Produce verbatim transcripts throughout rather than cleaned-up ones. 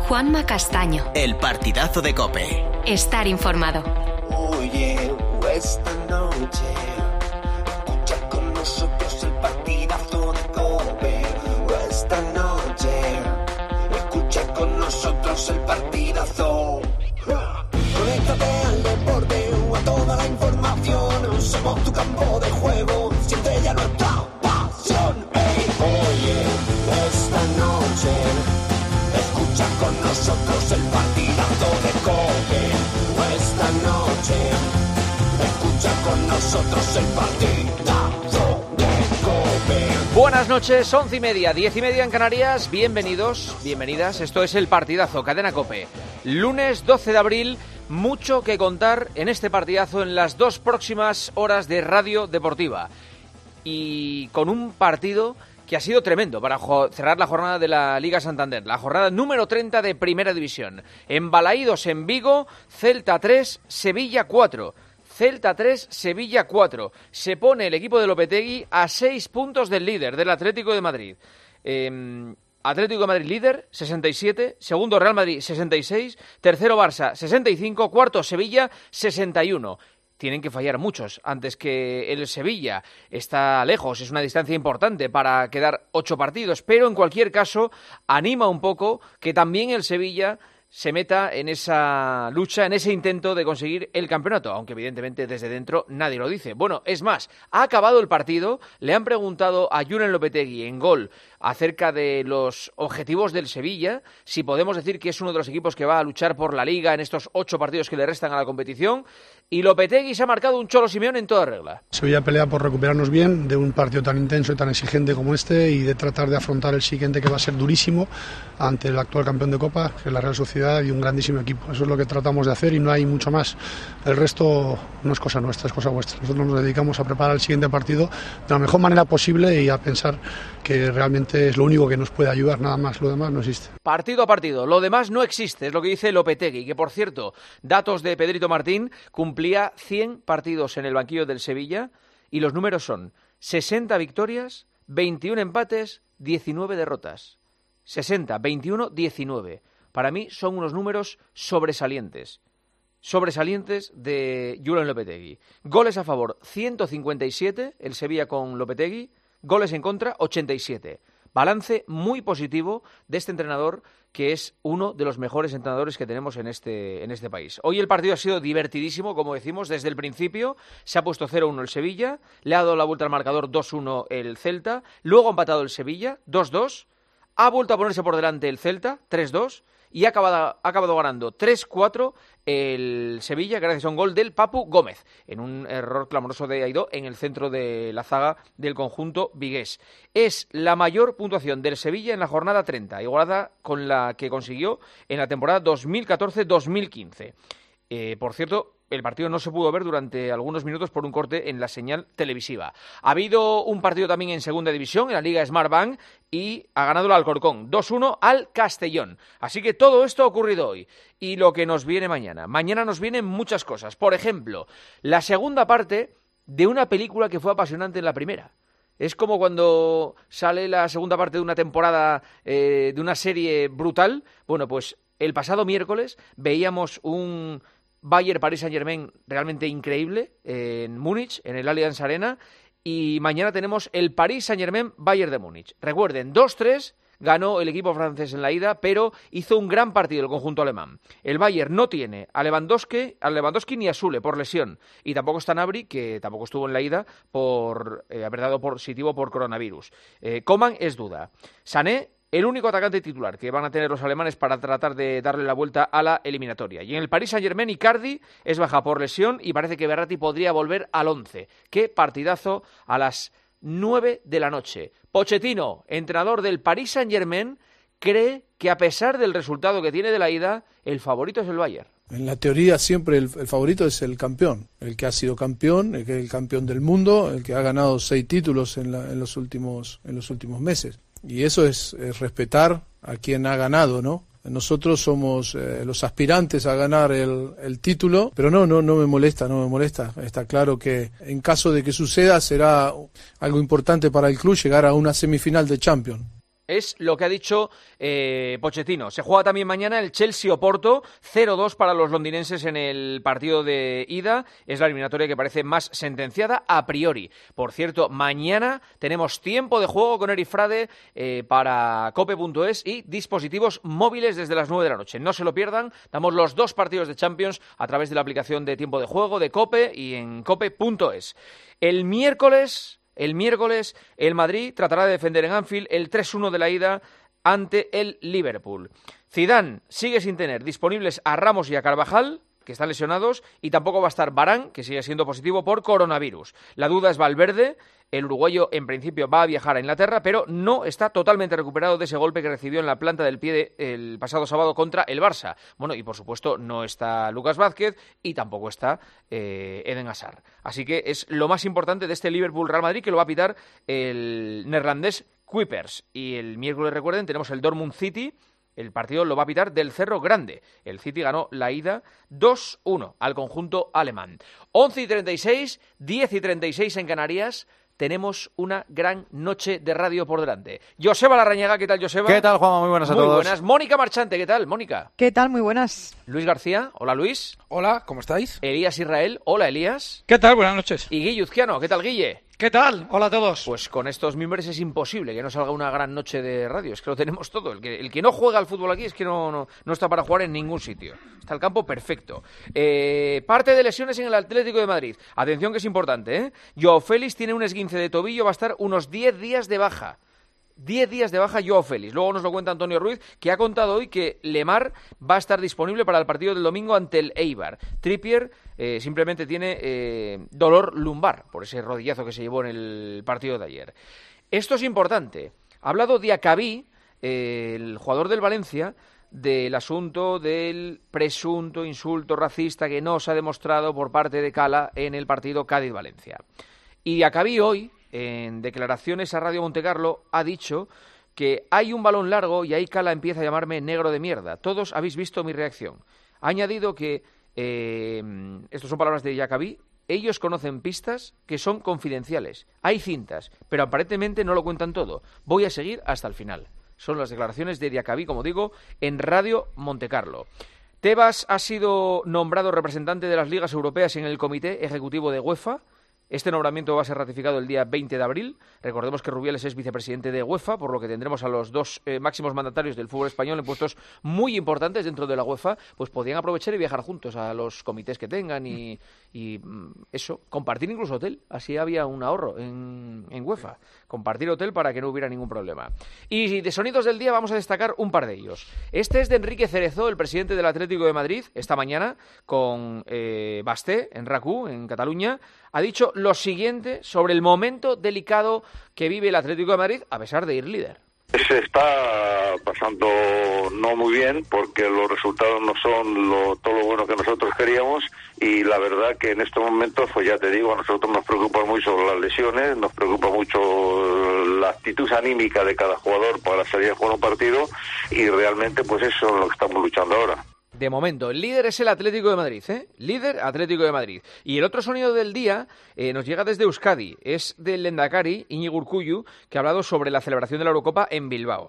Juanma Castaño. El partidazo de COPE. Estar informado. Oye, esta noche escucha con nosotros el partidazo de COPE. Esta noche escucha con nosotros el partidazo. Conéctate al deporte o a toda la información. Somos tu campo de juego, siempre ya nuestra pasión. Hey, oye, esta noche escucha con nosotros el partidazo de COPE. Esta noche escucha con nosotros el partidazo de COPE. Buenas noches, once y media, diez y media en Canarias. Bienvenidos, bienvenidas. Esto es el partidazo, Cadena COPE. Lunes doce de abril. Mucho que contar en este partidazo en las dos próximas horas de Radio Deportiva. Y con un partido que ha sido tremendo para cerrar la jornada de la Liga Santander, la jornada número treinta de Primera División. En Balaídos, en Vigo, Celta tres, Sevilla cuatro. Celta tres, Sevilla cuatro. Se pone el equipo de Lopetegui a seis puntos del líder, del Atlético de Madrid. Eh, Atlético de Madrid líder, sesenta y siete. Segundo Real Madrid, sesenta y seis. Tercero Barça, sesenta y cinco. Cuarto Sevilla, sesenta y uno. Tienen que fallar muchos antes que el Sevilla. Está lejos, es una distancia importante para quedar ocho partidos, pero en cualquier caso anima un poco que también el Sevilla se meta en esa lucha, en ese intento de conseguir el campeonato, aunque evidentemente desde dentro nadie lo dice. Bueno, es más, ha acabado el partido, le han preguntado a Julen Lopetegui en Gol acerca de los objetivos del Sevilla, si podemos decir que es uno de los equipos que va a luchar por la Liga en estos ocho partidos que le restan a la competición, y Lopetegui se ha marcado un Cholo Simeone en toda regla. Sevilla pelea por recuperarnos bien de un partido tan intenso y tan exigente como este y de tratar de afrontar el siguiente, que va a ser durísimo, ante el actual campeón de Copa, que es la Real Sociedad, y un grandísimo equipo. Eso es lo que tratamos de hacer y no hay mucho más. El resto no es cosa nuestra, es cosa vuestra. Nosotros nos dedicamos a preparar el siguiente partido de la mejor manera posible y a pensar que realmente es lo único que nos puede ayudar, nada más, lo demás no existe. Partido a partido, lo demás no existe, es lo que dice Lopetegui, que por cierto, datos de Pedrito Martín, cumplía cien partidos en el banquillo del Sevilla y los números son sesenta victorias, veintiún empates, diecinueve derrotas. sesenta, veintiuno, diecinueve. Para mí son unos números sobresalientes. Sobresalientes de Julen Lopetegui. Goles a favor, ciento cincuenta y siete, el Sevilla con Lopetegui. Goles en contra, ochenta y siete. Balance muy positivo de este entrenador, que es uno de los mejores entrenadores que tenemos en este, en este país. Hoy el partido ha sido divertidísimo, como decimos, desde el principio. Se ha puesto cero uno el Sevilla, le ha dado la vuelta al marcador dos uno el Celta, luego ha empatado el Sevilla, dos dos, ha vuelto a ponerse por delante el Celta, tres dos, y ha acabado, ha acabado ganando tres cuatro el Sevilla gracias a un gol del Papu Gómez, en un error clamoroso de Aidó en el centro de la zaga del conjunto vigués. Es la mayor puntuación del Sevilla en la jornada treinta, igualada con la que consiguió en la temporada dos mil catorce dos mil quince. Eh, por cierto, el partido no se pudo ver durante algunos minutos por un corte en la señal televisiva. Ha habido un partido también en segunda división, en la Liga Smartbank, y ha ganado el Alcorcón, dos uno al Castellón. Así que todo esto ha ocurrido hoy. Y lo que nos viene mañana. Mañana nos vienen muchas cosas. Por ejemplo, la segunda parte de una película que fue apasionante en la primera. Es como cuando sale la segunda parte de una temporada eh, de una serie brutal. Bueno, pues el pasado miércoles veíamos un Bayern Paris Saint-Germain realmente increíble en Múnich, en el Allianz Arena, y mañana tenemos el Paris Saint-Germain Bayern de Múnich. Recuerden, dos tres ganó el equipo francés en la ida, pero hizo un gran partido el conjunto alemán. El Bayern no tiene a Lewandowski, a Lewandowski ni a Süle por lesión, y tampoco está Gnabry, que tampoco estuvo en la ida por eh, haber dado positivo por coronavirus. Eh, Coman es duda. Sané, el único atacante titular que van a tener los alemanes para tratar de darle la vuelta a la eliminatoria. Y en el Paris Saint-Germain, Icardi es baja por lesión y parece que Verratti podría volver al once. ¡Qué partidazo a las nueve de la noche! Pochettino, entrenador del Paris Saint-Germain, cree que a pesar del resultado que tiene de la ida, el favorito es el Bayern. En la teoría siempre el, el favorito es el campeón, el que ha sido campeón, el que es el campeón del mundo, el que ha ganado seis títulos en, la, en, los, últimos, en los últimos meses. Y eso es, es respetar a quien ha ganado, ¿no? Nosotros somos eh, los aspirantes a ganar el, el título, pero no, no, no me molesta, no me molesta. Está claro que en caso de que suceda será algo importante para el club llegar a una semifinal de Champions. Es lo que ha dicho eh, Pochettino. Se juega también mañana el Chelsea-Oporto, cero dos para los londinenses en el partido de ida. Es la eliminatoria que parece más sentenciada a priori. Por cierto, mañana tenemos tiempo de juego con Eri Frade eh, para cope punto es y dispositivos móviles desde las nueve de la noche. No se lo pierdan, damos los dos partidos de Champions a través de la aplicación de tiempo de juego de Cope y en cope punto es. El miércoles... El miércoles, el Madrid tratará de defender en Anfield el tres uno de la ida ante el Liverpool. Zidane sigue sin tener disponibles a Ramos y a Carvajal, que están lesionados, y tampoco va a estar Varane, que sigue siendo positivo por coronavirus. La duda es Valverde. El uruguayo, en principio, va a viajar a Inglaterra, pero no está totalmente recuperado de ese golpe que recibió en la planta del pie de, el pasado sábado contra el Barça. Bueno, y por supuesto no está Lucas Vázquez y tampoco está eh, Eden Hazard. Así que es lo más importante de este Liverpool-Real Madrid, que lo va a pitar el neerlandés Kuipers. Y el miércoles, recuerden, tenemos el Dortmund City. El partido lo va a pitar del Cerro Grande. El City ganó la ida dos uno al conjunto alemán. once y treinta y seis, diez y treinta y seis en Canarias. Tenemos una gran noche de radio por delante. Joseba Larrañaga, ¿qué tal, Joseba? ¿Qué tal, Juanma? Muy buenas a Muy todos. Muy buenas. Mónica Marchante, ¿qué tal, Mónica? ¿Qué tal? Muy buenas. Luis García, hola Luis. Hola, ¿cómo estáis? Elías Israel, hola Elías. ¿Qué tal? Buenas noches. Y Guille Uzquiano, ¿qué tal, Guille? ¿Qué tal? Hola a todos. Pues con estos miembros es imposible que no salga una gran noche de radio. Es que lo tenemos todo. El que, el que no juega al fútbol aquí es que no, no, no está para jugar en ningún sitio. Está el campo perfecto. Eh, parte de lesiones en el Atlético de Madrid. Atención que es importante, ¿eh? Joao Félix tiene un esguince de tobillo, va a estar unos diez días de baja. diez días de baja Joao Félix. Luego nos lo cuenta Antonio Ruiz, que ha contado hoy que Lemar va a estar disponible para el partido del domingo ante el Eibar. Trippier eh, simplemente tiene eh, dolor lumbar por ese rodillazo que se llevó en el partido de ayer. Esto es importante. Ha hablado Diacabí, eh, el jugador del Valencia, del asunto del presunto insulto racista que no se ha demostrado por parte de Cala en el partido Cádiz-Valencia. Y Diacabí hoy, en declaraciones a Radio Montecarlo, ha dicho que hay un balón largo y ahí Cala empieza a llamarme negro de mierda. Todos habéis visto mi reacción. Ha añadido que, eh, estas son palabras de Diacabí, ellos conocen pistas que son confidenciales. Hay cintas, pero aparentemente no lo cuentan todo. Voy a seguir hasta el final. Son las declaraciones de Diacabí, como digo, en Radio Montecarlo. Tebas ha sido nombrado representante de las ligas europeas en el Comité Ejecutivo de UEFA. Este nombramiento va a ser ratificado el día veinte de abril. Recordemos que Rubiales es vicepresidente de UEFA, por lo que tendremos a los dos eh, máximos mandatarios del fútbol español en puestos muy importantes dentro de la UEFA, pues podrían aprovechar y viajar juntos a los comités que tengan y, y eso, compartir incluso hotel. Así había un ahorro en, en UEFA. Compartir hotel para que no hubiera ningún problema. Y de sonidos del día vamos a destacar un par de ellos. Este es de Enrique Cerezo, el presidente del Atlético de Madrid, esta mañana con eh, Basté, en R A C U, en Cataluña. Ha dicho lo siguiente sobre el momento delicado que vive el Atlético de Madrid a pesar de ir líder. Se está pasando no muy bien porque los resultados no son lo, todo lo bueno que nosotros queríamos y la verdad que en estos momentos, pues ya te digo, a nosotros nos preocupa mucho las lesiones, nos preocupa mucho la actitud anímica de cada jugador para salir a jugar un partido y realmente pues eso es lo que estamos luchando ahora. De momento, el líder es el Atlético de Madrid, ¿eh? Líder Atlético de Madrid. Y el otro sonido del día eh, nos llega desde Euskadi. Es del Lehendakari, Iñigo Urkullu, que ha hablado sobre la celebración de la Eurocopa en Bilbao.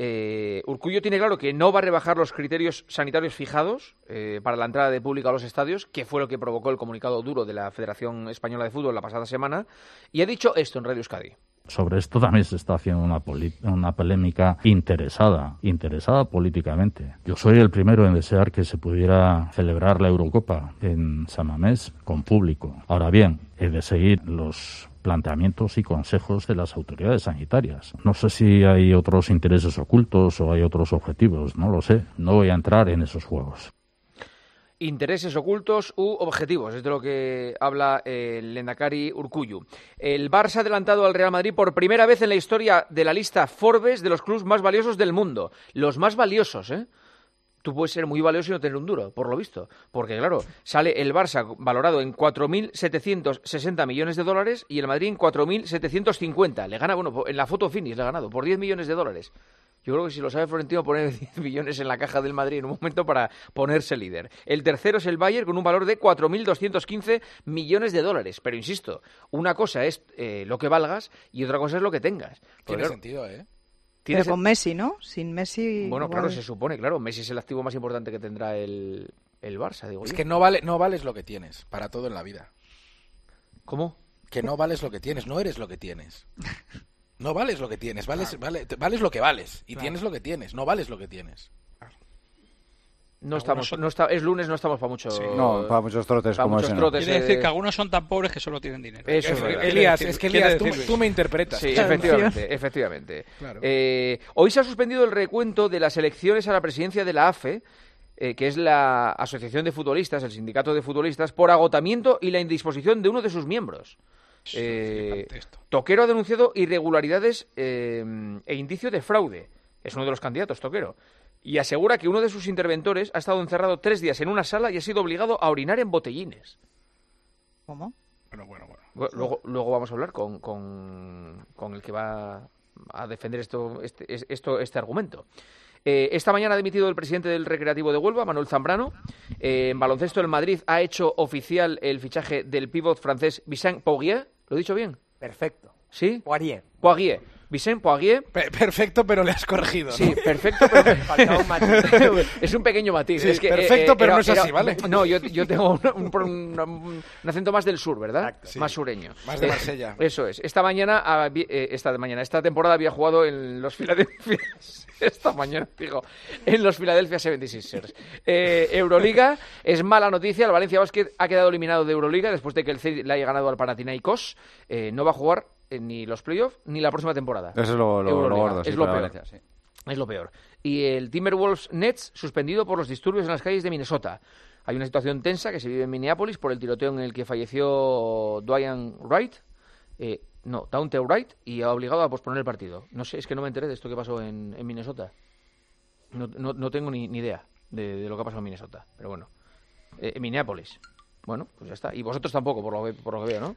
Eh, Urkullu tiene claro que no va a rebajar los criterios sanitarios fijados eh, para la entrada de público a los estadios, que fue lo que provocó el comunicado duro de la Federación Española de Fútbol la pasada semana. Y ha dicho esto en Radio Euskadi. Sobre esto también se está haciendo una, una polémica interesada, interesada políticamente. Yo soy el primero en desear que se pudiera celebrar la Eurocopa en San Mamés con público. Ahora bien, he de seguir los planteamientos y consejos de las autoridades sanitarias. No sé si hay otros intereses ocultos o hay otros objetivos, no lo sé. No voy a entrar en esos juegos. Intereses ocultos u objetivos, es de lo que habla el Lehendakari Urkullu. El Barça ha adelantado al Real Madrid por primera vez en la historia de la lista Forbes de los clubes más valiosos del mundo. Los más valiosos, ¿eh? Tú puedes ser muy valioso y no tener un duro, por lo visto. Porque, claro, sale el Barça valorado en cuatro mil setecientos sesenta millones de dólares y el Madrid en cuatro mil setecientos cincuenta. Le gana, bueno, en la foto finish le ha ganado por diez millones de dólares. Yo creo que si lo sabe Florentino, poner diez millones en la caja del Madrid en un momento para ponerse líder. El tercero es el Bayern con un valor de cuatro mil doscientos quince millones de dólares. Pero insisto, una cosa es eh, lo que valgas y otra cosa es lo que tengas. Tiene claro, sentido, ¿eh? Pero con Messi, ¿no? Sin Messi... Bueno, igual... claro, se supone, claro. Messi es el activo más importante que tendrá el, el Barça, digo Es yo. que no, vale, no vales lo que tienes para todo en la vida. ¿Cómo? Que no vales lo que tienes, no eres lo que tienes. No vales lo que tienes, vales, vale, vales lo que vales. Y Claro. tienes lo que tienes, no vales lo que tienes. No Algunos estamos, son- no está, es lunes, no estamos para mucho... Sí. No, para muchos trotes para como muchos ese. no. trotes, Quiere eh, decir que algunos son tan pobres que solo tienen dinero. Eso es Eh, verdad. Elías, Quiere es que decir- Elías, tú, quiere decir tú me Luis. interpretas. Sí, Claro. efectivamente, efectivamente. Claro. Eh, hoy se ha suspendido el recuento de las elecciones a la presidencia de la A F E, eh, que es la Asociación de Futbolistas, el sindicato de futbolistas, por agotamiento y la indisposición de uno de sus miembros. Es Eh, flipante esto. Toquero ha denunciado irregularidades eh, e indicio de fraude. Es uno de los candidatos, Toquero. Y asegura que uno de sus interventores ha estado encerrado tres días en una sala y ha sido obligado a orinar en botellines. ¿Cómo? Bueno, bueno, bueno. Bu- Luego, luego vamos a hablar con, con, con el que va a defender esto, este, es- esto, este argumento. Eh, esta mañana ha dimitido el presidente del Recreativo de Huelva, Manuel Zambrano. Eh, en baloncesto, el Madrid ha hecho oficial el fichaje del pívot francés Vincent Poirier. ¿Lo he dicho bien? Perfecto. ¿Sí? Poirier. Poirier. Vicent Poirier. Pe- perfecto, pero le has corregido, ¿no? Sí, perfecto, pero... Faltaba un matiz. es un pequeño matiz. Sí, es que, perfecto, pero era- no es así, era- ¿vale? No, yo, yo tengo un, un- un- un acento más del sur, ¿verdad? Exacto. Sí. Más sureño. Más de Eh, Marsella. Eso es. Esta mañana, habí- eh, esta mañana, esta temporada había jugado en los Philadelphia... Esta mañana, digo, en los Philadelphia setenta y seis ers. Eh, Euroliga, es mala noticia. El Valencia Basket ha quedado eliminado de Euroliga después de que el Zenit le haya ganado al Panathinaikos. Eh, no va a jugar eh, ni los playoffs ni la próxima temporada. Eso es lo, lo, lo Euroliga. gordo, sí, es lo para peor. Valencia, sí. Es lo peor. Y el Timberwolves Nets suspendido por los disturbios en las calles de Minnesota. Hay una situación tensa que se vive en Minneapolis por el tiroteo en el que falleció Dwayne Wright. Eh, no, Daunte Wright, y ha obligado a posponer el partido. No sé, es que no me enteré de esto que pasó en, en Minnesota. No, no, no tengo ni, ni idea de, de lo que ha pasado en Minnesota. Pero bueno, eh, en Minneapolis. Bueno, pues ya está. Y vosotros tampoco, por lo, que- por lo que veo, ¿no?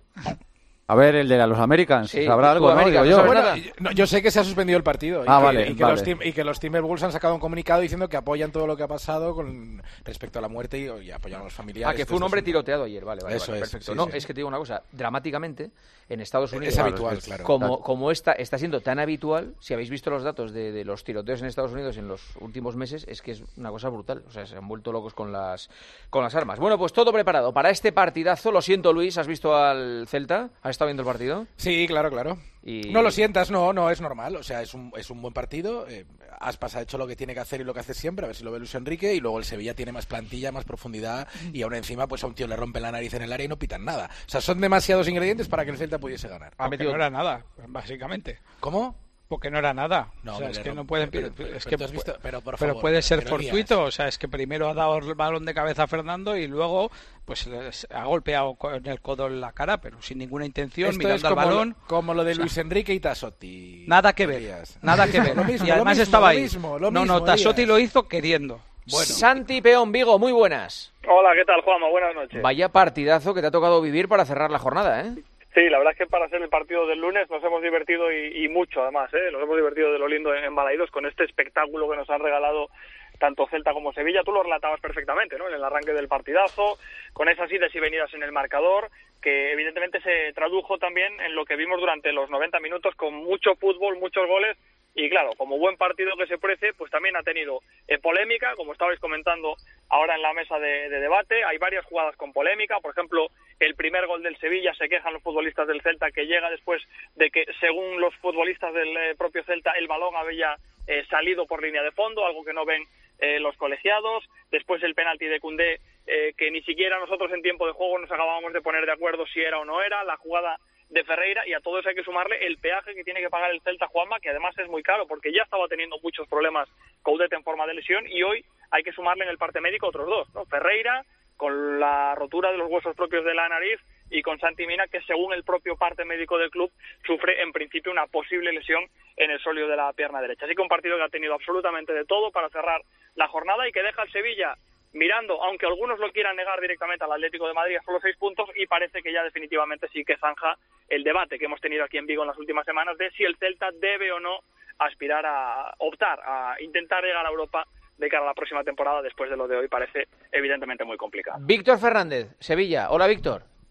A ver, el de los Americans, Sí, ¿sabrá tú, algo, no? América, Digo ¿no yo. sabes Bueno, nada? yo- no, yo sé que se ha suspendido el partido y, Ah, que, vale, y que vale. los Tim- y que los Timberwolves han sacado un comunicado diciendo que apoyan todo lo que ha pasado con respecto a la muerte y, y apoyan a los familiares. Ah, que de fue un estos hombre asuntos. tiroteado ayer, vale, vale, Eso vale, es, perfecto. sí, no, sí. es que te digo una cosa, dramáticamente, en Estados Unidos... Es habitual, claro. Como, como esta, está siendo tan habitual, si habéis visto los datos de, de los tiroteos en Estados Unidos en los últimos meses, es que es una cosa brutal. O sea, se han vuelto locos con las, con las armas. Bueno, pues todo preparado para este partidazo. Lo siento, Luis, ¿has visto al Celta? ¿Has estado viendo el partido? Sí, claro, claro. Y... No lo sientas, no, no, es normal. O sea, es un, es un buen partido. Eh, Aspas ha hecho lo que tiene que hacer y lo que hace siempre, a ver si lo ve Luis Enrique. Y luego el Sevilla tiene más plantilla, más profundidad. Y aún encima, pues a un tío le rompen la nariz en el área y no pitan nada. O sea, son demasiados ingredientes para que el Celta pudiese ganar. Ha Porque metido- no era nada, básicamente. ¿Cómo? Porque no era nada. No, o sea, hombre, es le que rompe- no pueden... pero- es pero- que pero tú has visto- pero, por pero favor, puede ser pero, Elías. fortuito. O sea, es que primero ha dado el balón de cabeza a Fernando y luego pues les ha golpeado con el codo en la cara, pero sin ninguna intención, Esto mirando es al como, balón. Lo, como lo de O sea, Luis Enrique y Tassotti. Nada que ver, Elías. nada que ver. Lo mismo, y además lo mismo, estaba lo ahí. mismo, lo no, mismo, no, Tassotti Elías. lo hizo queriendo. Bueno. Santi Peón Vigo, muy buenas. Hola, ¿qué tal, Juanma? Buenas noches. Vaya partidazo que te ha tocado vivir para cerrar la jornada, ¿eh? Sí, la verdad es que para ser el partido del lunes nos hemos divertido y, y mucho, además, ¿eh? Nos hemos divertido de lo lindo en, en Balaidos con este espectáculo que nos han regalado tanto Celta como Sevilla. Tú lo relatabas perfectamente, ¿no? En el arranque del partidazo, con esas idas y venidas en el marcador, que evidentemente se tradujo también en lo que vimos durante los noventa minutos, con mucho fútbol, muchos goles. Y claro, como buen partido que se precie, pues también ha tenido eh, polémica, como estabais comentando ahora en la mesa de, de debate. Hay varias jugadas con polémica. Por ejemplo, el primer gol del Sevilla, se quejan los futbolistas del Celta, que llega después de que, según los futbolistas del eh, propio Celta, el balón había eh, salido por línea de fondo, algo que no ven eh, los colegiados. Después el penalti de Koundé, eh, que ni siquiera nosotros en tiempo de juego nos acabábamos de poner de acuerdo si era o no era. La jugada de Ferreira, y a todo eso hay que sumarle el peaje que tiene que pagar el Celta, Juanma, que además es muy caro porque ya estaba teniendo muchos problemas Coudet en forma de lesión, y hoy hay que sumarle en el parte médico otros dos, ¿no? Ferreira con la rotura de los huesos propios de la nariz y con Santi Mina, que según el propio parte médico del club sufre en principio una posible lesión en el sóleo de la pierna derecha. Así que un partido que ha tenido absolutamente de todo para cerrar la jornada y que deja al Sevilla mirando, aunque algunos lo quieran negar directamente, al Atlético de Madrid a solo seis puntos, y parece que ya definitivamente sí que zanja el debate que hemos tenido aquí en Vigo en las últimas semanas de si el Celta debe o no aspirar a optar, a intentar llegar a Europa de cara a la próxima temporada. Después de lo de hoy parece evidentemente muy complicado. Víctor Fernández, Sevilla. Hola, Víctor.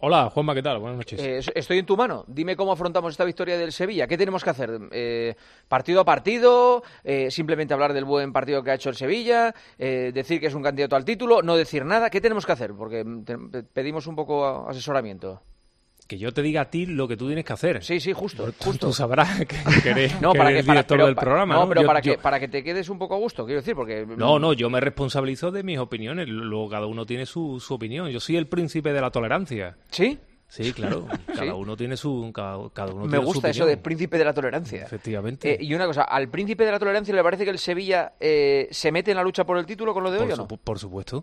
Hola, Juanma, ¿qué tal? Buenas noches. Eh, estoy en tu mano. Dime cómo afrontamos esta victoria del Sevilla. ¿Qué tenemos que hacer? Eh, ¿Partido a partido? Eh, ¿Simplemente hablar del buen partido que ha hecho el Sevilla? Eh, ¿Decir que es un candidato al título? ¿No decir nada? ¿Qué tenemos que hacer? Porque te, pedimos un poco asesoramiento. Que yo te diga a ti lo que tú tienes que hacer. Sí, sí, justo. justo. Tú sabrás que, que eres, no, que para eres que, para, director pero, del programa. No, No, pero yo, para, yo... que, para que te quedes un poco a gusto, quiero decir, porque... No, no, yo me responsabilizo de mis opiniones. Luego cada uno tiene su, su opinión. Yo soy el príncipe de la tolerancia. ¿Sí? Sí, claro. Cada ¿Sí? uno tiene su cada, cada uno Me tiene gusta su eso de príncipe de la tolerancia. Efectivamente. Eh, y una cosa, ¿al príncipe de la tolerancia le parece que el Sevilla eh, se mete en la lucha por el título con lo de por hoy su, o no? Por supuesto.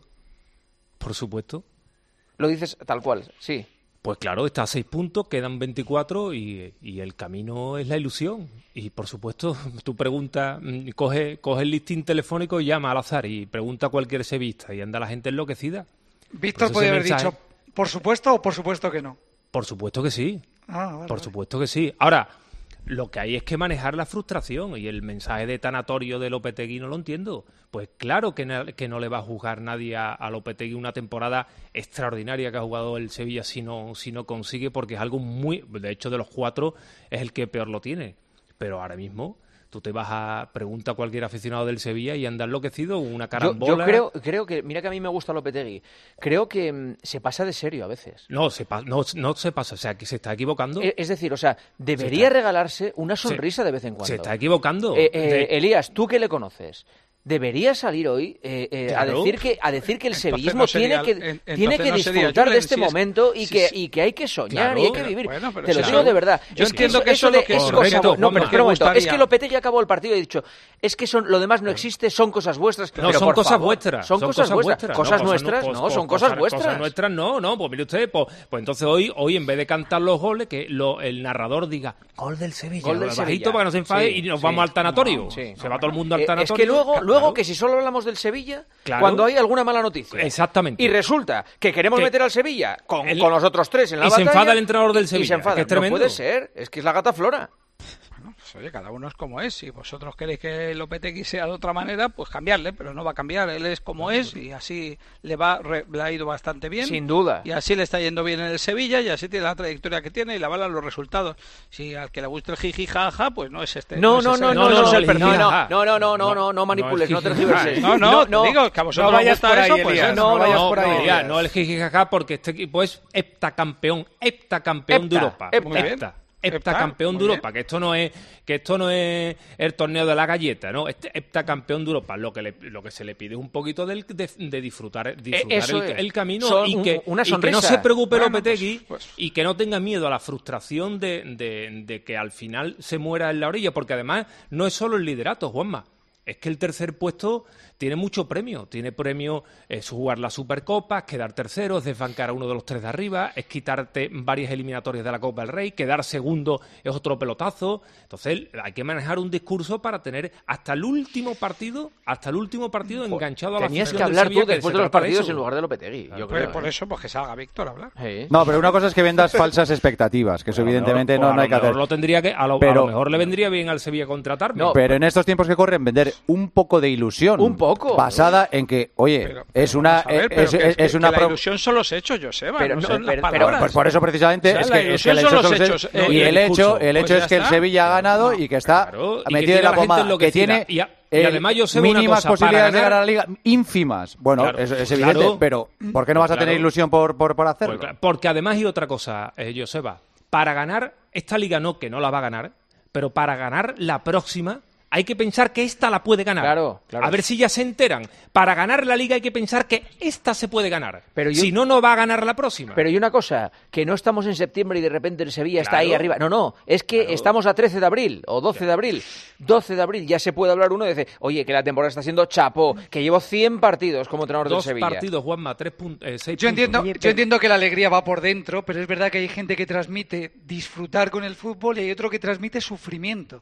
Por supuesto. Lo dices tal cual, sí. Pues claro, está a seis puntos, quedan veinticuatro y, y el camino es la ilusión. Y por supuesto, tú preguntas, coge, coge el listín telefónico y llama al azar y pregunta a cualquier sevillista y anda la gente enloquecida. Víctor podría haber mensaje... dicho, ¿por supuesto o por supuesto que no? Por supuesto que sí. Ah, vale, por vale. supuesto que sí. Ahora, lo que hay es que manejar la frustración y el mensaje de tanatorio de Lopetegui no lo entiendo. Pues claro que no, que no le va a juzgar nadie a, a Lopetegui una temporada extraordinaria que ha jugado el Sevilla si no, si no consigue, porque es algo muy... De hecho, de los cuatro es el que peor lo tiene. Pero ahora mismo... Tú te vas a preguntar a cualquier aficionado del Sevilla y anda enloquecido, una carambola... Yo, yo creo, creo que... Mira que a mí me gusta Lopetegui. Creo que mmm, se pasa de serio a veces. No, se pa no, no se pasa. O sea, que se está equivocando. Es, es decir, o sea, debería está... regalarse una sonrisa se, de vez en cuando. Se está equivocando. Eh, eh, de... Elías, tú que le conoces... Debería salir hoy eh, eh, claro. a decir que a decir que el entonces sevillismo no sería, tiene que en, tiene que no disfrutar de este si momento es, y si que es, y que hay que soñar claro, y hay que pero, vivir. bueno, pero Te lo claro. digo de verdad. Yo es entiendo que que eso, eso eso es lo que es es cosa, correcto, no, pero me espera un momento, es gustaría. que Lopetegui acabó el partido y ha dicho, es que son lo demás no existe, son cosas vuestras. No, pero son por cosas favor, vuestras. Son, son cosas, cosas vuestras. Cosas no, nuestras, no, no, cosas, son cosas, cosas vuestras. Cosas nuestras no, no. Pues mire usted, pues, pues entonces hoy, hoy en vez de cantar los goles, que lo, el narrador diga gol del Sevilla, Gol del bajito Sevilla. para que no se enfade Sí, y nos sí. vamos al tanatorio. No, sí. Se va todo el mundo al Eh, tanatorio. es que luego, Claro. luego que si solo hablamos del Sevilla, Claro. cuando hay alguna mala noticia. Exactamente. Y resulta que queremos Que meter al Sevilla con, el- con los otros tres en la y se batalla. enfada el entrenador del y- Sevilla, Y se enfada. que es tremendo. No puede ser, es que es la gata Flora. Pues oye, cada uno es como es. Si vosotros queréis que Lopetegui sea de otra manera, pues cambiarle, pero no va a cambiar. Él es como es y así le va re, le ha ido bastante bien. Sin duda. Y así le está yendo bien en el Sevilla y así tiene la trayectoria que tiene y la avalan los resultados. Si al que le guste el jiji jaja, pues no es este. No, es no, ese- no, no, no, no, es el no, perfil. no, No, no, no, no, no, no, no, no manipules, no tergiverses. No, no, te digo que a vosotros no os vayas gusta por ahí, eso, pues Elías, eh, no no, vayas no, por ahí, no, Elías, no el jijijaja, porque este equipo es heptacampeón, heptacampeón de Hepta, Europa. hepta. Muy bien. Hepta. Hepta, Heptacampeón de muy Europa, que esto no es que esto no es el torneo de la galleta, ¿no? Este heptacampeón de Europa, lo que le, lo que se le pide es un poquito del- de, de disfrutar, disfrutar eso el, es. el camino Son y un- que, una y que no sonrisa. se preocupe Bueno, Lopetegui pues- pues- y que no tenga miedo a la frustración de, de, de que al final se muera en la orilla, porque además no es solo el liderato, Juanma. Es que el tercer puesto tiene mucho premio. Tiene premio es jugar la Supercopa, quedar tercero, es desbancar a uno de los tres de arriba, es quitarte varias eliminatorias de la Copa del Rey, quedar segundo es otro pelotazo. Entonces hay que manejar un discurso para tener hasta el último partido, hasta el último partido enganchado a la Tenías afición que del hablar Sevilla, tú que después se de los trata de partidos eso. en lugar de Lopetegui. Yo Pues creo. por eso, pues que salga Víctor a hablar. Sí. No, pero una cosa es que vendas falsas expectativas, que eso A lo evidentemente mejor- no, no hay que a lo hacer. mejor lo tendría que, a lo, a Pero- lo mejor le vendría bien al Sevilla contratarme. No, Pero en estos tiempos que corren, vender un poco de ilusión. Un poco. Basada en que, oye, Pero- es pero una. vamos a ver, pero es, que- es- que- es una que la pro- ilusión son los hechos, Joseba, Pero no no, son las pero- pero- palabras. Pues por eso precisamente O sea, es la que, es ilusión que el son hecho los son los hechos, hechos. eh, Y y el el hecho, discurso. el hecho Pues es ya que el está. Sevilla ha ganado y que está Claro, y que metido tiene en la la gente pomada, que enloquecida. tiene Y a- y eh, además yo sé una mínimas cosa, para posibilidades de ganar- ganar la liga, ínfimas. Bueno, Claro, eso es claro. evidente, pero ¿por qué no vas a Claro. tener ilusión por, por, por hacerlo? Pues claro, porque además hay otra cosa, eh, Joseba. Para ganar esta liga no, que no la va a ganar, pero para ganar la próxima hay que pensar que esta la puede ganar. Claro, claro. A ver si ya se enteran. Para ganar la liga hay que pensar que esta se puede ganar. Pero yo- Si no, no va a ganar la próxima. Pero y una cosa, que no estamos en septiembre y de repente el Sevilla está Claro. ahí arriba. No, no, es que Claro. estamos a trece de abril o doce de abril. doce de abril ya se puede hablar uno y dice, oye, que la temporada está siendo chapo, que llevo cien partidos como entrenador Dos del Sevilla. partidos, Juanma, tres puntos, eh, seis Yo puntos. entiendo, yo entiendo que la alegría va por dentro, pero es verdad que hay gente que transmite disfrutar con el fútbol y hay otro que transmite sufrimiento.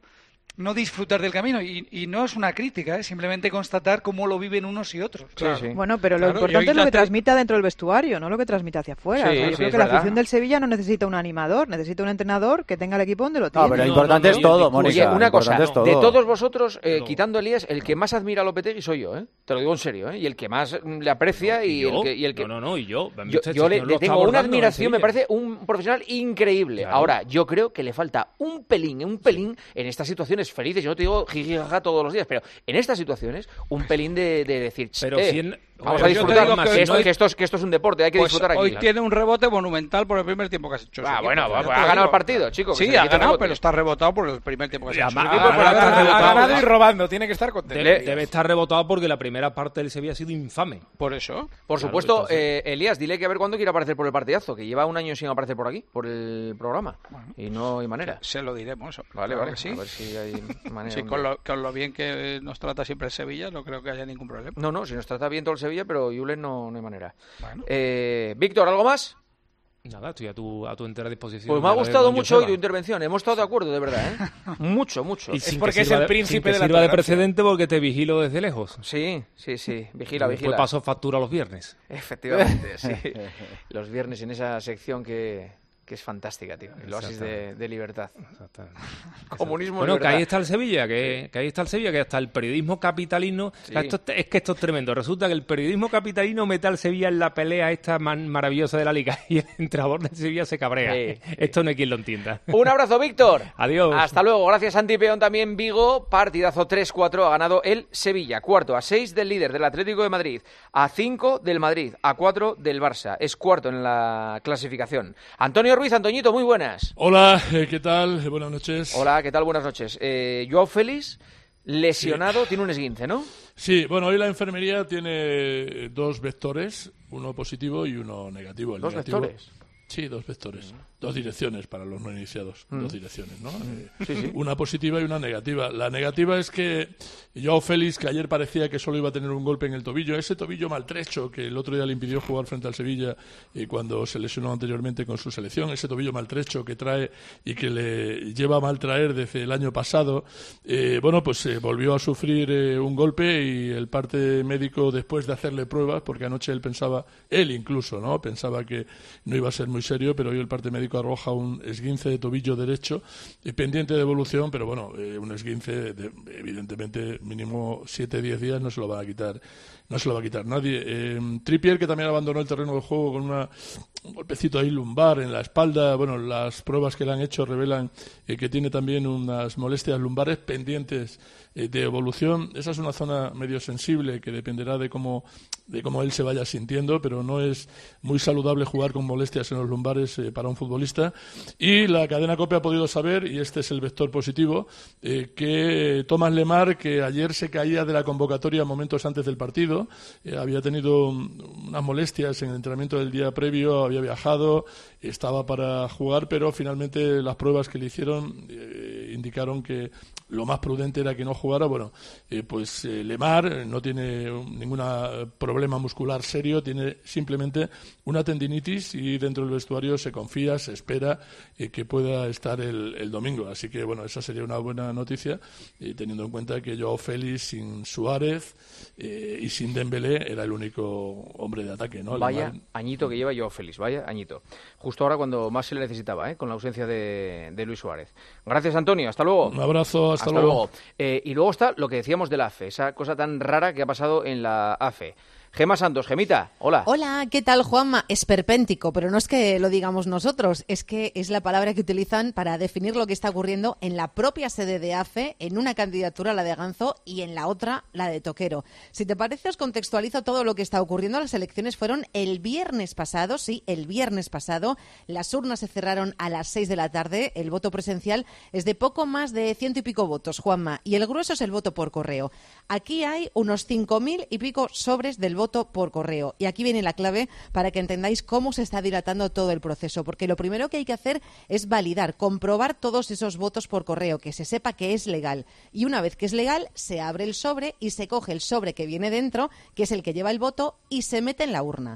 no disfrutar del camino. Y, y no es una crítica, ¿eh? Simplemente constatar cómo lo viven unos y otros. Claro. Sí, sí. Bueno, pero lo Claro, importante es lo que te... transmita dentro del vestuario, no lo que transmite hacia afuera. Sí, o sea, yo sí, creo es que la verdad. afición del Sevilla no necesita un animador, necesita un entrenador que tenga el equipo donde lo tiene. No, pero lo importante no, no, no, es todo, Mónica. Oye, una cosa, es todo. de todos vosotros, eh, quitando a Elías, el que más admira a Lopetegui soy yo, ¿eh? Te lo digo en serio, ¿eh? Y el que más le aprecia no, y, y el que, y el que... No, no, no, y yo. Yo, yo le, le tengo una admiración, me parece un profesional increíble. Claro. Ahora, yo creo que le falta un pelín, un pelín en estas situaciones felices. Yo no te digo jiji jaja todos los días, pero en estas situaciones, un pelín de, de decir, pero eh, si en... vamos a disfrutar, que, que, que, esto, hoy, que, esto es, que esto es un deporte, hay que pues disfrutar aquí. Hoy tiene un rebote monumental por el primer tiempo que has hecho. Ah, bueno, equipo, pues, ha ganado el partido, chicos. Sí, ha ganado, pero está rebotado por el primer tiempo que se ha hecho. Ha, ha, ha ganado y robando, tiene que estar contento. Debe, debe estar rebotado porque la primera parte del Sevilla ha sido infame. Por eso. Por claro, supuesto, entonces... eh, Elías, dile que a ver cuándo quiere aparecer por el partidazo, que lleva un año sin aparecer por aquí, por el programa. Bueno, y no hay manera. Se lo diremos. Vale, claro vale. Sí. A ver si hay manera. Sí, con lo, con lo bien que nos trata siempre el Sevilla, no creo que haya ningún problema. No, no, si nos trata bien todo el Sevilla, pero Julen no, no hay manera. Bueno. Eh, Víctor, ¿algo más? Nada, estoy a tu, a tu entera disposición. Pues me ha gustado mucho hoy tu intervención. Hemos estado de acuerdo, de verdad, ¿eh? Mucho, mucho. Y es porque es el príncipe de la sirva de precedente porque te vigilo desde lejos. Sí, sí, sí. Vigila, y vigila. Después paso factura los viernes. Efectivamente, sí. Los viernes en esa sección que... que es fantástica, tío. El oasis de, de libertad. Comunismo, bueno, libertad. que ahí está el Sevilla, que, que ahí está el Sevilla, que hasta el periodismo capitalino... Sí. O sea, esto, es que esto es tremendo. Resulta que el periodismo capitalino mete al Sevilla en la pelea esta man, maravillosa de la Liga y el entrenador del Sevilla se cabrea. Sí, sí. Esto no hay quien lo entienda. Un abrazo, Víctor. Adiós. Hasta luego. Gracias, Santi Peón. También Vigo. Partidazo tres cuatro. Ha ganado el Sevilla. Cuarto a seis del líder del Atlético de Madrid. A cinco del Madrid. A cuatro del Barça. Es cuarto en la clasificación. Antonio Ruiz, Antoñito, muy buenas. Hola, ¿qué tal? Buenas noches. Hola, ¿qué tal? Buenas noches. Eh, Joao Félix, lesionado, sí. Tiene un esguince, ¿no? Sí, bueno, hoy la enfermería tiene dos vectores, uno positivo y uno negativo. El ¿Dos negativo, vectores? Sí, dos vectores. Mm. Dos direcciones para los no iniciados. Mm. Dos direcciones, ¿no? Mm. Eh, sí, sí. Una positiva y una negativa. La negativa es que Joao Félix, que ayer parecía que solo iba a tener un golpe en el tobillo, ese tobillo maltrecho que el otro día le impidió jugar frente al Sevilla eh, cuando se lesionó anteriormente con su selección, ese tobillo maltrecho que trae y que le lleva a maltraer desde el año pasado, eh, bueno, pues eh, volvió a sufrir eh, un golpe y el parte médico, después de hacerle pruebas, porque anoche él pensaba, él incluso, ¿no? Pensaba que no iba a ser muy serio, pero hoy el parte médico arroja un esguince de tobillo derecho eh, pendiente de evolución, pero bueno, eh, un esguince de, evidentemente mínimo siete a diez días no se lo van a quitar, no se lo va a quitar nadie. Eh, Trippier, que también abandonó el terreno de juego con una, un golpecito ahí lumbar en la espalda, bueno, las pruebas que le han hecho revelan eh, que tiene también unas molestias lumbares pendientes eh, de evolución. Esa es una zona medio sensible que dependerá de cómo de cómo él se vaya sintiendo, pero no es muy saludable jugar con molestias en los lumbares eh, para un futbolista. Y la cadena COPE ha podido saber, y este es el vector positivo, eh, que Tomás Lemar, que ayer se caía de la convocatoria momentos antes del partido, eh, había tenido unas molestias en el entrenamiento del día previo, había viajado, estaba para jugar, pero finalmente las pruebas que le hicieron eh, indicaron que lo más prudente era que no jugara. Bueno, eh, pues eh, Lemar no tiene ningún problema muscular serio, tiene simplemente una tendinitis y dentro del vestuario se confía, se espera eh, que pueda estar el, el domingo. Así que, bueno, esa sería una buena noticia, eh, teniendo en cuenta que Joao Félix sin Suárez eh, y sin Dembélé era el único hombre de ataque, ¿no? Vaya Lemar... añito que lleva Joao Félix, vaya añito. Justo ahora cuando más se le necesitaba, ¿eh? Con la ausencia de, de Luis Suárez. Gracias, Antonio. Hasta luego. Un abrazo. Hasta, Hasta luego. luego. Eh, y luego está lo que decíamos de la A F E, esa cosa tan rara que ha pasado en la A F E. Gema Santos, Gemita, hola. Hola, ¿qué tal, Juanma? Esperpéntico, pero no es que lo digamos nosotros, es que es la palabra que utilizan para definir lo que está ocurriendo en la propia sede de A F E, en una candidatura, la de Ganzo, y en la otra, la de Toquero. Si te parece, os contextualizo todo lo que está ocurriendo. Las elecciones fueron el viernes pasado, sí, el viernes pasado. Las urnas se cerraron a las seis de la tarde. El voto presencial es de poco más de ciento y pico votos, Juanma, y el grueso es el voto por correo. Aquí hay unos cinco mil y pico sobres del voto por correo. Y aquí viene la clave para que entendáis cómo se está dilatando todo el proceso, porque lo primero que hay que hacer es validar, comprobar todos esos votos por correo, que se sepa que es legal. Y una vez que es legal, se abre el sobre y se coge el sobre que viene dentro, que es el que lleva el voto, y se mete en la urna.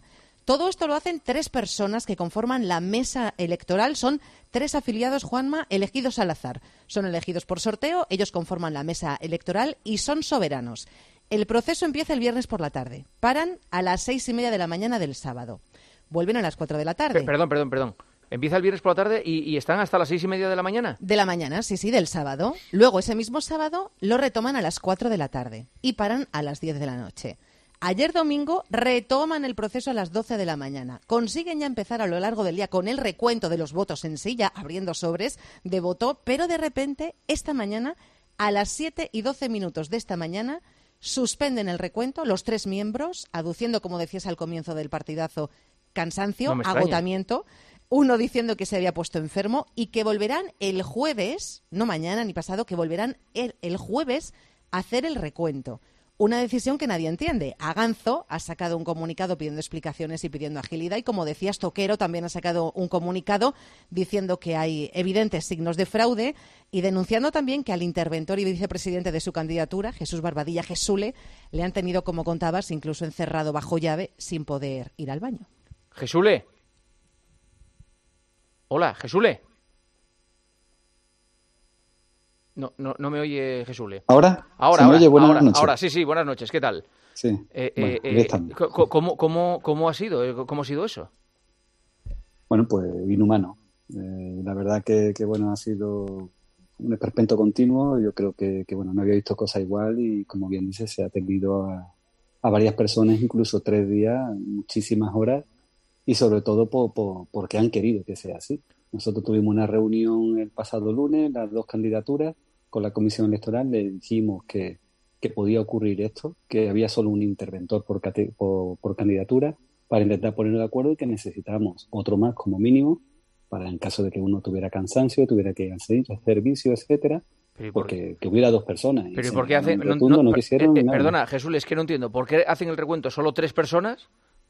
Todo esto lo hacen tres personas que conforman la mesa electoral. Son tres afiliados, Juanma, elegidos al azar. Son elegidos por sorteo, ellos conforman la mesa electoral y son soberanos. El proceso empieza el viernes por la tarde. Paran a las seis y media de la mañana del sábado. Vuelven a las cuatro de la tarde. P- perdón, perdón, perdón. Empieza el viernes por la tarde y, y están hasta las seis y media de la mañana. De la mañana, sí, sí, del sábado. Luego, ese mismo sábado, lo retoman a las cuatro de la tarde y paran a las diez de la noche. Ayer domingo retoman el proceso a las doce de la mañana. Consiguen ya empezar a lo largo del día con el recuento de los votos en sí, ya abriendo sobres de voto, pero de repente, esta mañana, a las siete y doce minutos de esta mañana, suspenden el recuento los tres miembros, aduciendo, como decías al comienzo del partidazo, cansancio, No me extraña. agotamiento. Uno diciendo que se había puesto enfermo y que volverán el jueves, no mañana ni pasado, que volverán el, el jueves a hacer el recuento. Una decisión que nadie entiende. Aganzo ha sacado un comunicado pidiendo explicaciones y pidiendo agilidad y, como decías, Toquero también ha sacado un comunicado diciendo que hay evidentes signos de fraude y denunciando también que al interventor y vicepresidente de su candidatura, Jesús Barbadilla Jesule, le han tenido, como contabas, incluso encerrado bajo llave sin poder ir al baño. Jesule. Hola, Jesule. No, no, no me oye Jesule. ¿Ahora? Ahora, ¿Se me ahora, oye? Buenas ahora, noches. ahora, sí, sí, buenas noches, ¿qué tal? Sí, Eh, bueno, eh, aquí eh, estamos. co- ¿cómo, cómo, ¿Cómo ha sido? ¿Cómo ha sido eso? Bueno, pues inhumano. Eh, la verdad que, que, bueno, ha sido un esperpento continuo. Yo creo que, que, bueno, no había visto cosa igual y, como bien dice, se ha atendido a, a varias personas, incluso tres días, muchísimas horas, y sobre todo por, por, porque han querido que sea así. Nosotros tuvimos una reunión el pasado lunes, las dos candidaturas, con la comisión electoral. Le dijimos que, que podía ocurrir esto, que había solo un interventor por, cate- por, por candidatura, para intentar ponernos de acuerdo y que necesitábamos otro más como mínimo, para en caso de que uno tuviera cansancio, tuviera que hacer servicio, etcétera, Pero ¿y por porque que hubiera dos personas. Y Pero ¿y se- por qué hacen? en No, rotundo no, no per- quisieron eh, eh, nada. perdona, Jesús, es que no entiendo. ¿Por qué hacen el recuento solo tres personas?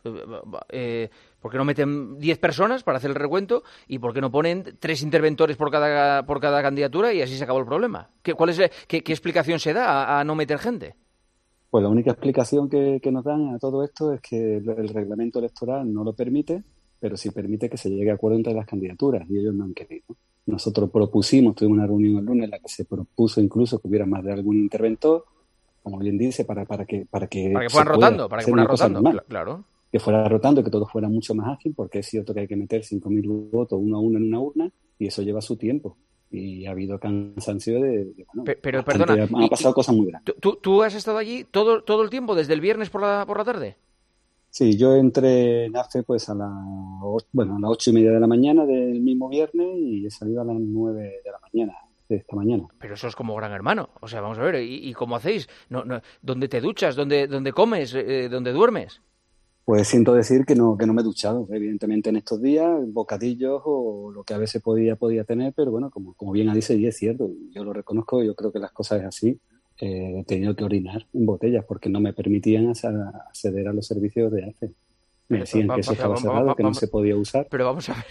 Eh, ¿Por qué no meten diez personas para hacer el recuento? ¿Y por qué no ponen tres interventores por cada por cada candidatura y así se acabó el problema? ¿Qué, cuál es, eh, qué, qué explicación se da a, a no meter gente? Pues la única explicación que, que nos dan a todo esto es que el, el reglamento electoral no lo permite, pero sí permite que se llegue a acuerdo entre las candidaturas, y ellos no han querido. Nosotros propusimos, tuvimos una reunión el lunes en la que se propuso incluso que hubiera más de algún interventor, como bien dice, para, para que para que, Para que se fueran pueda rotando, para que hacer fueran una cosa rotando, normal. cl- claro. Que fuera rotando, que todo fuera mucho más ágil, porque es cierto que hay que meter cinco mil votos uno a uno en una urna, y eso lleva su tiempo. Y ha habido cansancio de... de, bueno, Pe- Pero, bastante, perdona, han y- pasado y- cosas muy grandes. ¿tú, tú has estado allí todo, todo el tiempo, desde el viernes por la, por la tarde? Sí, yo entré en AFE pues a las o- bueno, a las ocho y media de la mañana del mismo viernes y he salido a las nueve de la mañana de esta mañana. Pero eso es como Gran Hermano. O sea, vamos a ver, ¿y, y cómo hacéis? No, no, ¿Dónde te duchas? ¿Dónde, dónde comes? Eh, ¿Dónde duermes? Pues siento decir que no que no me he duchado, evidentemente, en estos días, bocadillos o lo que a veces podía podía tener, pero bueno, como, como bien dice, y es cierto, yo lo reconozco, yo creo que las cosas es así. Eh, he tenido que orinar en botellas porque no me permitían as- acceder a los servicios de AFE. Me decían Va- que eso va- estaba va- cerrado, va- que no vamos- se podía usar. Pero vamos a ver.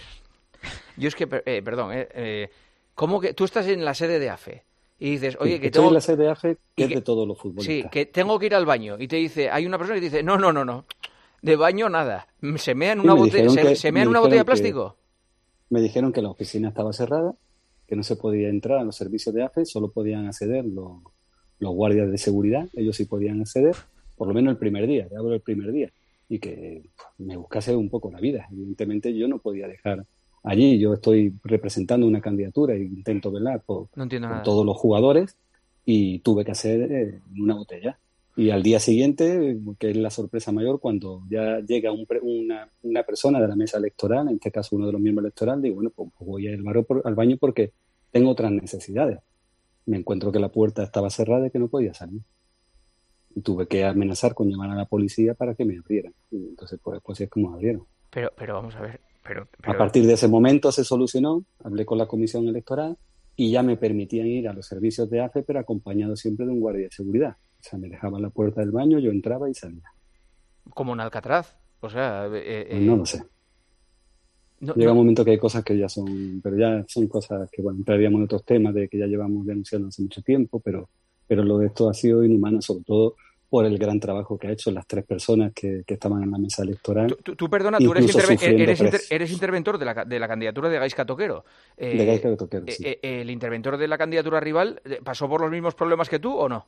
Yo es que, per- eh, perdón, eh, eh, ¿cómo que tú estás en la sede de AFE y dices, oye, Sí, que estoy tengo... en la sede de AFE, que y es que- de todos los Sí, futbolistas. que tengo que ir al baño y te dice, hay una persona que dice, no, no, no, no, de baño nada, se mea en Sí, una me botella, dijeron se, que- se me mea en una dijeron botella de que- plástico. Me dijeron que la oficina estaba cerrada, que no se podía entrar a los servicios de AFE, solo podían acceder los, los guardias de seguridad, ellos sí podían acceder, por lo menos el primer día, te hablo el primer día, y que pues, me buscase un poco la vida. Evidentemente yo no podía dejar allí, yo estoy representando una candidatura e intento velar por, No entiendo por nada. todos los jugadores, y tuve que hacer eh, una botella. Y al día siguiente, que es la sorpresa mayor, cuando ya llega un pre- una, una persona de la mesa electoral, en este caso uno de los miembros electorales, digo, bueno, pues voy al, baro por- al baño porque tengo otras necesidades. Me encuentro que la puerta estaba cerrada y que no podía salir. Y tuve que amenazar con llamar a la policía para que me abrieran. Y entonces, pues, pues es como abrieron. Pero, pero vamos a ver, pero... A pero- partir de ese momento se solucionó, hablé con la comisión electoral y ya me permitían ir a los servicios de AFE, pero acompañado siempre de un guardia de seguridad. O sea, me dejaban la puerta del baño, yo entraba y salía. como en Alcatraz, o sea... eh, Pues eh, no lo sé. no- Llega no- un momento que hay cosas que ya son, pero ya son cosas que, bueno, entraríamos en otros temas de que ya llevamos denunciando hace mucho tiempo, pero, pero lo de esto ha sido inhumano, sobre todo por el gran trabajo que ha hecho las tres personas que, que estaban en la mesa electoral. Tú, tú, tú perdona, tú eres, incluso interve- sufriendo eres, inter- presión. eres interventor de la, de la candidatura de Gaizka Toquero. Eh, De Gaizka Toquero, sí. eh, eh, ¿El interventor de la candidatura rival eh, pasó por los mismos problemas que tú o no?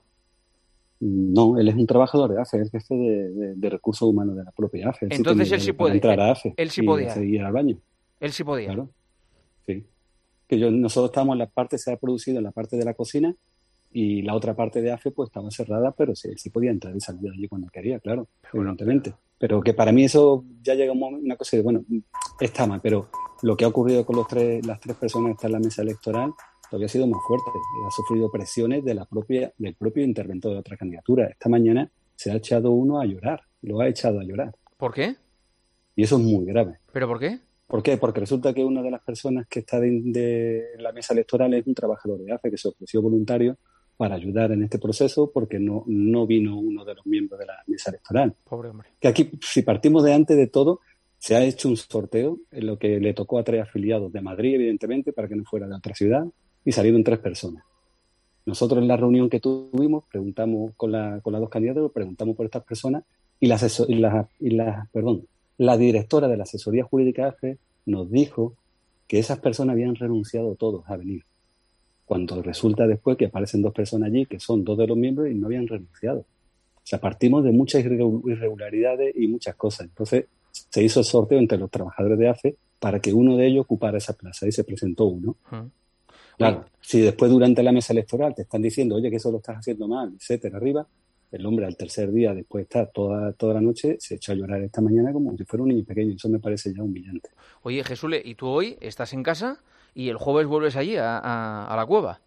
No, él es un trabajador de A F E, es jefe de, de, de recursos humanos de la propia A F E. Entonces él sí para puede. entrar a A F E Él sí y podía. seguir al baño. Él sí podía. Claro, sí. Que yo, nosotros estábamos en la parte, se ha producido en la parte de la cocina y la otra parte de A F E pues estaba cerrada, pero sí, sí podía entrar y salir de allí cuando quería, claro, evidentemente. Pero que para mí eso ya llega un momento, una cosa de, bueno, está mal, pero lo que ha ocurrido con los tres, las tres personas que están en la mesa electoral todavía ha sido más fuerte. Ha sufrido presiones de la propia, del propio interventor de otra candidatura. Esta mañana se ha echado uno a llorar, lo ha echado a llorar. ¿Por qué? Y eso es muy grave. ¿Pero por qué? ¿Por qué? Porque resulta que una de las personas que está de, de la mesa electoral es un trabajador de A F E que se ofreció voluntario para ayudar en este proceso porque no, no vino uno de los miembros de la mesa electoral. Pobre hombre. Que aquí, si partimos de antes de todo, se ha hecho un sorteo en lo que le tocó a tres afiliados de Madrid, evidentemente, para que no fuera de otra ciudad, y salieron tres personas. Nosotros en la reunión que tuvimos preguntamos con, la, con las dos candidatas, preguntamos por estas personas y la, asesor, y la, y la, perdón, la directora de la asesoría jurídica A F E nos dijo que esas personas habían renunciado todos a venir. Cuando resulta después que aparecen dos personas allí, que son dos de los miembros y no habían renunciado. O sea, partimos de muchas irregularidades y muchas cosas. Entonces, se hizo el sorteo entre los trabajadores de A F E para que uno de ellos ocupara esa plaza y se presentó uno. Uh-huh. Claro, si después durante la mesa electoral te están diciendo, oye, que eso lo estás haciendo mal, etcétera, arriba, el hombre al tercer día, después de estar toda, toda la noche, se echó a llorar esta mañana como si fuera un niño pequeño. Eso me parece ya humillante. Oye, Jesús, ¿y tú hoy estás en casa y el jueves vuelves allí a, a, a la cueva?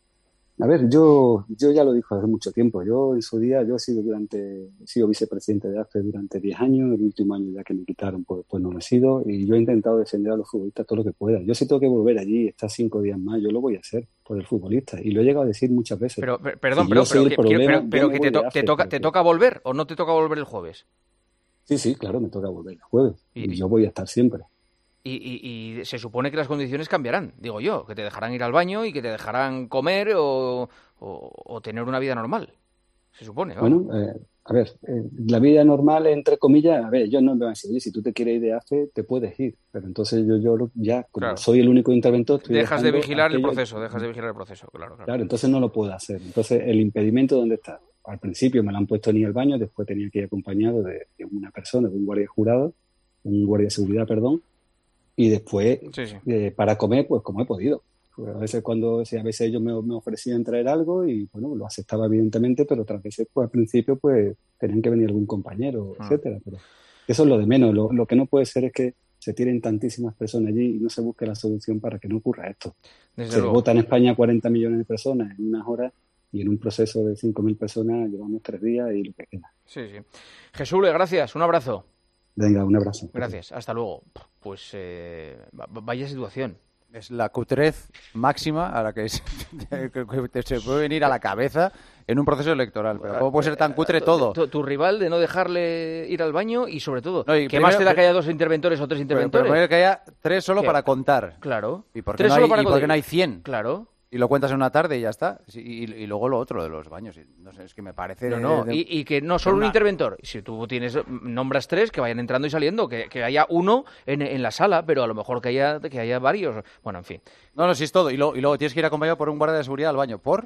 A ver, yo, yo ya lo dije hace mucho tiempo. Yo en su día, yo he sido durante, he sido vicepresidente de A F E durante diez años. El último año ya que me quitaron, pues, pues no lo he sido. Y yo he intentado defender a los futbolistas todo lo que pueda. Yo si tengo que volver allí, estar cinco días más, yo lo voy a hacer por el futbolista. Y lo he llegado a decir muchas veces. Pero, per- perdón, Si pero, yo soy pero, el que, problema, pero, yo pero me que voy te, de to- A F E, te toca, porque- ¿te toca volver o no te toca volver el jueves? Sí, sí, claro, me toca volver el jueves. Y- Y yo voy a estar siempre. Y, y- y se supone que las condiciones cambiarán, digo yo, que te dejarán ir al baño y que te dejarán comer o, o, o tener una vida normal. Se supone, ¿no? Bueno, eh, a ver, eh, la vida normal, entre comillas, a ver, yo no me van a decir, oye, si tú te quieres ir de A F E, te puedes ir. Pero entonces yo, yo lo- ya, como Claro. soy el único interventor, estoy Dejas de dejando vigilar el aquello- proceso, dejas de vigilar el proceso, claro, claro. Claro, entonces no lo puedo hacer. Entonces, ¿el impedimento dónde está? Al principio me lo han puesto en el baño, después tenía que ir acompañado de, de una persona, de un guardia jurado, un guardia de seguridad, perdón, y después Sí, sí. eh, para comer, pues como he podido. Pues a veces cuando, sí, a veces ellos me, me ofrecían traer algo y bueno, lo aceptaba evidentemente, pero otras veces pues al principio pues tenían que venir algún compañero, Ah. etcétera. Pero eso es lo de menos. Lo, lo que no puede ser es que se tiren tantísimas personas allí y no se busque la solución para que no ocurra esto. Desde Se luego. vota en España cuarenta millones de personas en unas horas y en un proceso de cinco mil personas llevamos tres días y lo que queda. Sí, sí. Jesús, gracias, un abrazo. Venga, un abrazo. Gracias, hasta luego. Pues eh, va- vaya situación. Es la cutrez máxima a la que se, que te- se puede venir a la cabeza en un proceso electoral. Pero ¿cómo puede ser tan cutre todo? Tu, tu rival de no dejarle ir al baño y sobre todo, No, y ¿qué primero- más te da que haya dos interventores o tres Pero, interventores? pero primero que haya tres solo ¿Qué? para contar. Claro. ¿Y por qué, Tres no solo hay, para y por contar. qué no hay cien? Claro. Y lo cuentas en una tarde y ya está. Sí, Y, y luego lo otro de los baños. Y no sé, es que me parece... No, de- no, de- y, y que no solo un una- interventor. Si tú tienes, nombras tres, que vayan entrando y saliendo, que, que haya uno en, en la sala, pero a lo mejor que haya, que haya varios. Bueno, en fin. No, no, sí es todo. Y, lo- y luego tienes que ir acompañado por un guardia de seguridad al baño. ¿Por?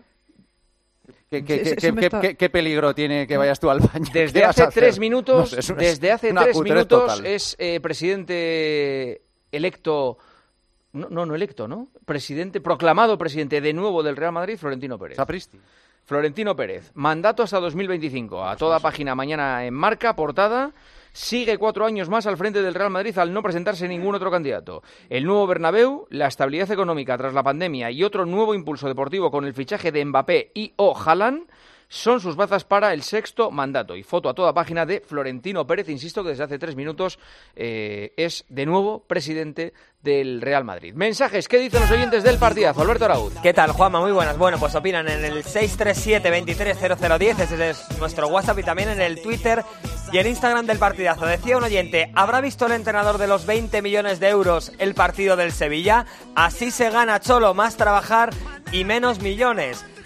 ¿Qué, qué, Sí, qué- sí, qué- me qué- está- qué- qué peligro tiene que vayas tú al baño? Desde ¿Qué vas hace a hacer? tres minutos, No sé, es una- desde hace una tres cutrez minutos total. es eh, presidente electo, no, no, no electo, ¿no? Presidente, proclamado presidente de nuevo del Real Madrid, Florentino Pérez. Sapristi. Florentino Pérez, mandato hasta dos mil veinticinco, a toda página mañana en Marca, portada, sigue cuatro años más al frente del Real Madrid al no presentarse ningún otro candidato. El nuevo Bernabéu, la estabilidad económica tras la pandemia y otro nuevo impulso deportivo con el fichaje de Mbappé y o Haaland son sus bazas para el sexto mandato. Y foto a toda página de Florentino Pérez, insisto que desde hace tres minutos eh, es de nuevo presidente del Real Madrid. Mensajes, ¿qué dicen los oyentes del partidazo? Alberto Arauz. ¿Qué tal, Juanma? Muy buenas. Bueno, pues opinan en el seis tres siete, veintitrés cero cero diez, ese es nuestro WhatsApp, y también en el Twitter y el Instagram del partidazo. Decía un oyente, ¿habrá visto el entrenador de los veinte millones de euros el partido del Sevilla? Así se gana, Cholo, más trabajar y menos millones.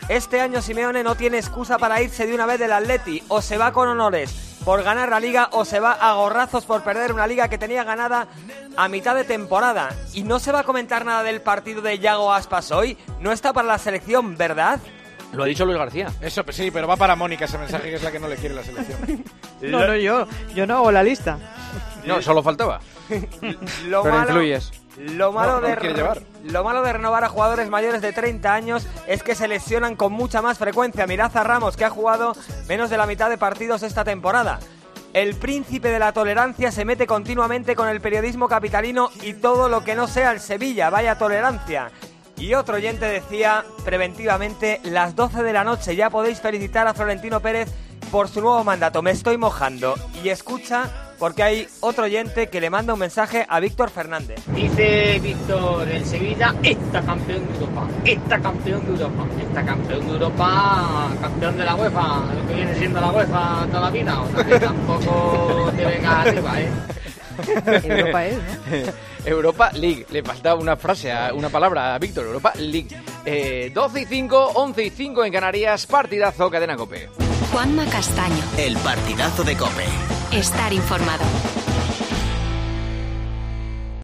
Este año Simeone no tiene excusa para irse de una vez del Atleti. O se va con honores por ganar la Liga o se va a gorrazos por perder una Liga que tenía ganada a mitad de temporada. Y no se va a comentar nada del partido de Yago Aspas hoy. No está para la selección, ¿verdad? Lo ha dicho Luis García. Eso, pues sí, pero va para Mónica ese mensaje, que es la que no le quiere la selección. No, no, yo. Yo no hago la lista. No, solo faltaba. Lo Pero malo, influyes. Lo malo, No, no de, quiere llevar. lo malo de renovar a jugadores mayores de treinta años es que se lesionan con mucha más frecuencia. Mirad a Ramos, que ha jugado menos de la mitad de partidos esta temporada. El príncipe de la tolerancia se mete continuamente con el periodismo capitalino y todo lo que no sea el Sevilla. Vaya tolerancia. Y otro oyente decía preventivamente, las doce de la noche, ya podéis felicitar a Florentino Pérez por su nuevo mandato. Me estoy mojando. Y escucha, porque hay otro oyente que le manda un mensaje a Víctor Fernández. Dice Víctor, el Sevilla está campeón de Europa, está campeón de Europa, está campeón de Europa, campeón de la UEFA, lo que viene siendo la UEFA toda la vida, o sea que tampoco te vengas arriba, ¿eh? Europa es, ¿no? Europa League. Le faltaba una frase, una palabra a Víctor. Europa League. Eh, doce y cinco, once y cinco en Canarias. Partidazo, Cadena COPE. Juanma Castaño. El partidazo de COPE. Estar informado.